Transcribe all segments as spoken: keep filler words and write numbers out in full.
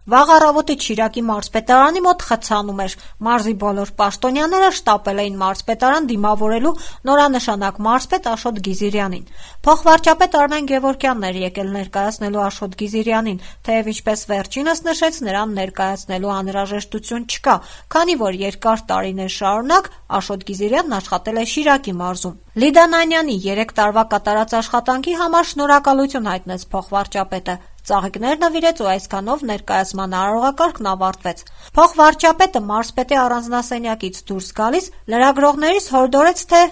Վաղ առավոտը Շիրակի մարզպետարանի մոտ խցանում էր։ Մարզի բոլոր պաշտոնյաները շտապել էին մարզպետարան դիմավորելու նորանշանակ մարզպետ Աշոտ Գիզիրյանին։ Փոխվարչապետ Արմեն Գևորգյանն էր եկել ներկայացնելու Աշոտ Գիզիրյանին, թեև ինչպես վերջինս նշեց, նրան ներկայացնելու անհրաժեշտություն չկա, քանի որ երկար տարիներ շարունակ Աշոտ Գիզիրյանն աշխատել է Շիրակի մարզում։ Լիդա Նանյանի երեք տարվա կատարած աշխատանքի համար շնորհակալություն հայտնեց փոխվարչապետը։ Ծաղիկներ նվիրեց ու այսքանով ներկայացման արարողակարգն ավարտվեց։ Փոխվարչապետը մարզպետի առանձնասենյակից դուրս գալիս լրագրողներից հորդորեց, թե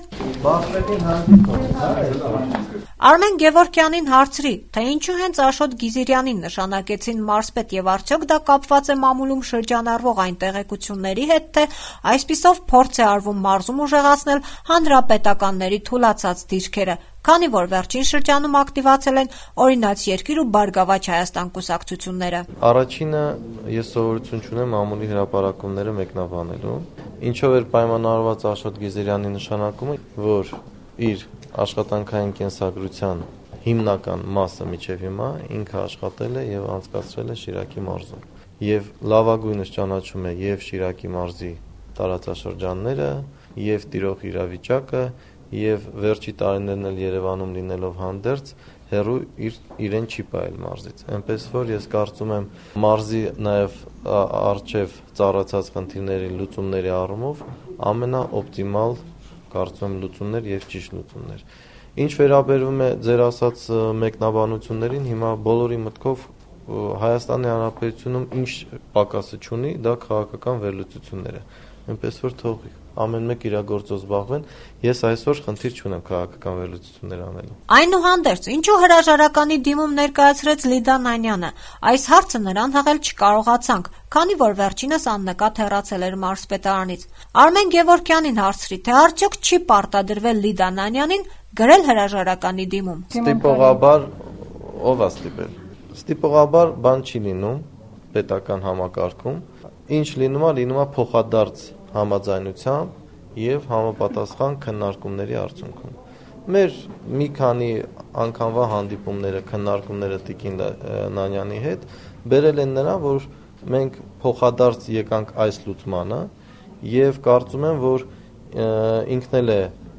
Արմեն Գևորգյանին հարցրի, թե ինչու հենց Աշոտ Գիզիրյանին նշանակեցին մարզպետ եւ արդյոք դա կապված է մամուլում շրջանառվող այն տեղեկությունների հետ, թե այսպիսով փորձ է արվում մարզում ուժեղացնել հանրապետականների թուլացած դիրքերը, քանի որ վերջին շրջանում ակտիվացել են Օրինաց երկիր ու Բարգավաճ Հայաստան կուսակցությունները։ Առաջինը ես սովորություն չունեմ մամուլի հրապարակումները մեկնաբանելու, ինչով էր պայմանավորված Աշոտ Գիզիրյանի նշանակումը, որ իր աշխատանքային կենսագրության հիմնական մասը միջև հիմա ինքը աշխատել է եւ անցկացրել է Շիրակի մարզում եւ լավագույնս ճանաչում է եւ Շիրակի մարզի տարածաշրջանները եւ տիրող իրավիճակը եւ վերջի տարիներն էլ Երևանում լինելով հանդերձ հերու իր իրեն չի պայել մարզից։ Այնպես որ ես կարծում եմ մարզի նաեւ արժեվ ծառացած խնդիրների լուծումների առումով ամենաօպտիմալ կարծում եմ լուծումներ եւ ճիշտ լուծումներ։ Ինչ վերաբերում է ձեր ասած մեկնաբանություններին, հիմա բոլորի մտքով Հայաստանի Հանրապետությունում ինչ պակասը չունի, դա քաղաքական վերլուծություններ է։ Այնպես որ թող ամեն մեկ իր գործով զբաղվեն, ես այսօր խնդիր չունեմ քաղաքական վերլուծություններ անելու։ Այնուհանդերձ, ինչու հրաժարականի դիմում ներկայացրեց Լիդա Նանյանը, այս հարցը նրան հղել չկարողացանք, քանի որ վերջինս աննկատ հեռացել էր մարզպետարանից։ Արմեն Գևորգյանին հարցրի, թե արդյոք չի պարտադրվել Լիդա Նանյանին գրել հրաժարականի դիմում։ Ստիպողաբար ով է ստիպել։ Ստիպողաբար բան չի լինում պետական համակարգում, ինչ լինում է, լինում է փոխադարձ համաձայնությամբ եւ համապատասխան քննարկումների արդյունքում։ Մեր մի քանի անգամվա հանդիպումները, քննարկումները Տիկին Նանյանի հետ բերել են նրան, որ մենք փոխադարձ եկանք այս լուծմանը եւ կարծում եմ, որ ինքն էլ է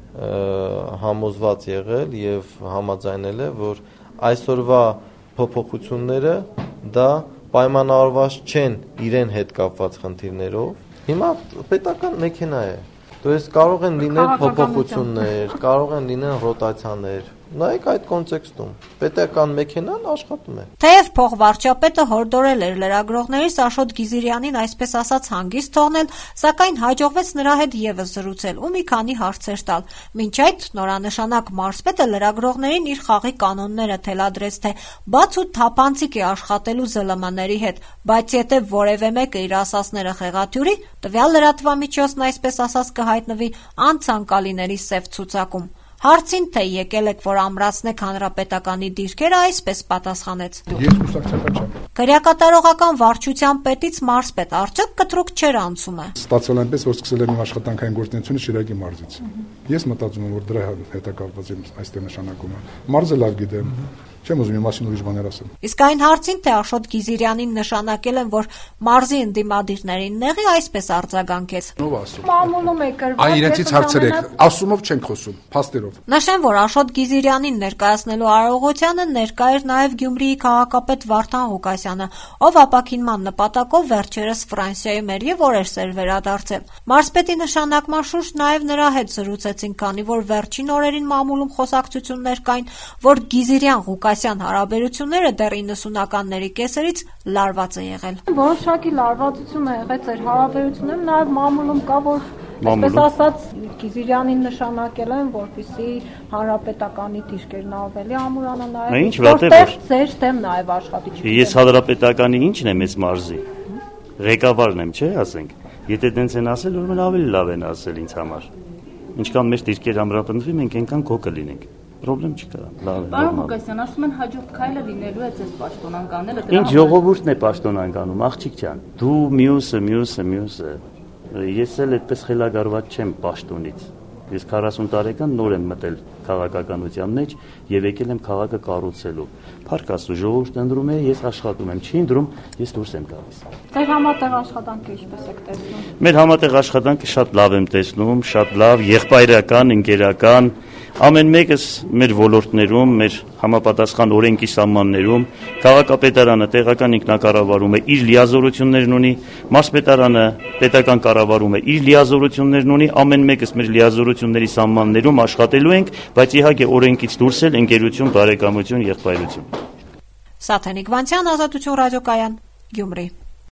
համոզված եղել եւ համաձայնել է, որ այսօրվա փոփոխությունները դա պայմանավորված չեն իրեն հետ կապված խնդիրներով։ Հիմա պետական մեքենա է, то есть կարող են լինել փոփոխություններ, կարող են լինել ռոտացիաներ։ Նայեք այդ կոնտեքստում պետական մեքենան աշխատում է։ Թեև փոխվարչապետը հորդորել էր լրագրողներից Աշոտ Գիզիրյանին այսպես ասած հանգիստ թողնել, սակայն հաջողվեց նրա հետ եւս զրուցել ու մի քանի հարցեր տալ։ Մինչ այդ նորանշանակ մարզպետը լրագրողներին իր խաղի կանոնները թելադրեց, թե բաց ու թափանցիկ է աշխատելու զլ էմ-ների հետ, բայց եթե որևէ մեկը իր ասածները խեղաթյուրի, տվյալ լրատվամիջոցն այսպես ասած կհայտնվի անցանկալիների սև ցուցակում։ Հարցին, թե եկել եք, որ ամրացնեք հանրապետականի դիրքերը, այսպես պատասխանեց. Ես կուսակցական չեմ։ Քրեակատարողական վարչության պետից մարզպետ, արդյոք կտրուկ չէր անցումը։ Ստացվել այնպես, որ սկսել եմ աշխատանքային գործունեությունը Շիրակի մարզից։ Ես մտածում եմ, որ դրա հետ է կապված իմ այստեղ նշանակումը։ Մարզը լավ գիտեմ։ Չեմ ուզում իմ մասին ուրիշ բաներ ասեմ։ Իսկ այն հարցին, թե Աշոտ Գիզիրյանին նշանակել են, որ մարզի ընդդիմադիրներին նեղի, այսպես արձագանքեց. Ո՞վ ասում։ Մամուլում է կրված։ Այ իրենցից հարցրեք, ասումով չենք խոսում, փաստերով։ Նշեմ, որ Աշոտ Գիզիրյանին ներկայացնելու արարողությանը ներկա էր նաև Գյումրիի քաղաքապետ Վարդան Ղուկասյանը, ով ապաքինման նպատակով վերջերս Ֆրանսիայում էր եւ օրերս էր վերադարձել։ Մարզպետի նշանակման շուրջ նաև նրա հետ զրուցեցին, քանի որ վերջին օրերին մամուլում խոսակցություններ կային, որ Գիզիրյան Ղուկասյան հարաբերությունները դեռ իննսունականների կեսերից լարված է եղել։ Որոշակի լարվածություն է եղել ձեր հարաբերություններում, նաև մամուլում կա, որ այսպես ասած Գիզիրյանին նշանակել են, որպեսզի հանրապետականի դիրքերն ավելի ամուրանան, նաև որտեղ ձեր դեմ նաև աշխատի չի։ Ես հանրապետականի ինչն եմ ես մարզի։ Ղեկավարն եմ, չէ՞, ասենք։ Եթե դենց են ասել, ուրեմն ավելի լավ են ասել ինձ համար։ Ինչքան մեր դիրքեր ամրապնդվի, մենք այնքան կոկը լինենք։ Պրոբլեմ չկա, լավ է։ Պարոն Ղուկասյան, ասում են հաջորդ քայլը լինելու է ձեզ պաշտոնանկանելը։ Ինչ ժողովուրդն է պաշտոնանկանում, աղջիկ ջան։ Դու մյուսը, մյուսը, մյուսը։ Ես էլ այդպես խելագարված չեմ պաշտոնից։ Ես քառասուն տարեկան նոր եմ մտել քաղաքականության մեջ եւ եկել եմ քաղաքը կառուցելու։ Փառք Աստծո, ժողովուրդը ընտրում է, ես աշխատում եմ, չի ընտրում, ես դուրս եմ գալիս։ Ձեր համատեղ աշխատանքը ինչպես եք տեսնում։ Մեր համատեղ աշխատանքը շատ լավ եմ տեսնում, շատ լավ, եղբայրական, ընկերական, ամեն մեկս մեր ոլորտներում, մեր համապատասխան օրենքի սահմաններում, քաղաքապետարանը տեղական ինքնակառավարումը իր լիազորություններն ունի, մարզպետարանը պետական կառավարումը իր լիազորություններն ունի, ամեն մեկս մեր լիազորությունների սահմաններում աշխատելու ենք, բայց իհարկե օրենքից դուրս էլ ընկերություն, բարեկամություն, եղբայրություն։ Սաթենիկ Վանցյան, Ազատություն ռադիոկայան, Գյումրի։